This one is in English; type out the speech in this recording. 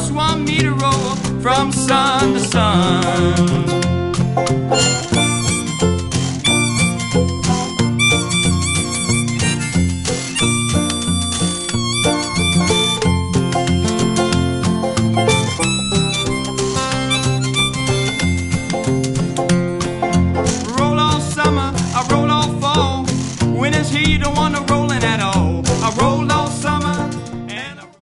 just want me to roll from sun to sun.